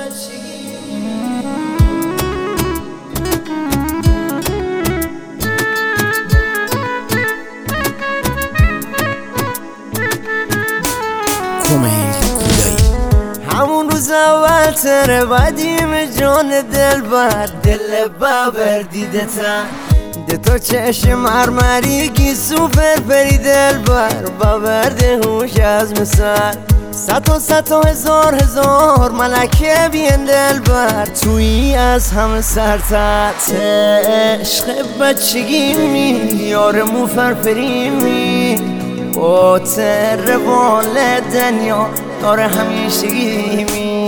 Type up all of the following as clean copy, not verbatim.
همون روز اول تره بدیم جان دل بر دل بابر دیده تا ده تو چشم مرمری گیسو فرفری دل بر باورده هوش از مثال صد و هزار ملکه بین دل بر تویی از همه سرتر عشق بچگی می یارمو فرفری می با تر والدنیا یار همیشگی می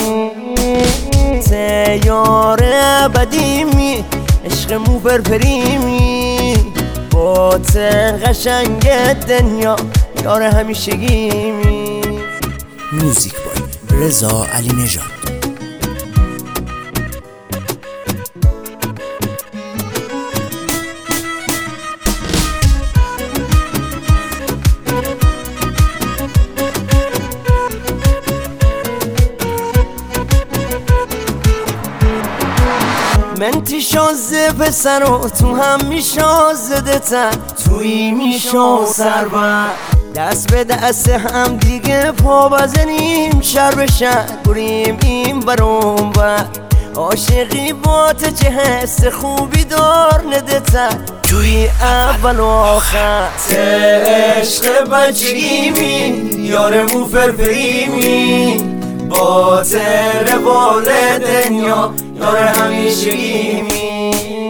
یار ابدی می عشقمو فرفری می با تر قشنگ دنیا یار همیشگی می. موزیک بای رضا علی نژاد. من تی شازه پسر و تو هم میشازده تر توی میشازر بر دست به دست هم دیگه پا بزنیم شر به شر بریم این برون بر عاشقی با تو چه حس خوبی دار نده تر توی اول و آخر عشق بچگی می یارمو فرفری می با تر بال دنیا یار همیشگی می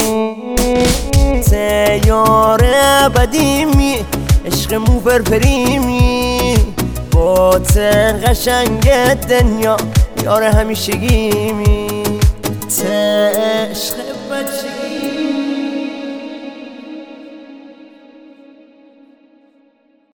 یار ابدی می عشقمو فرفری می با تر قشنگ دنیا یار همیشگی می عشق بچگی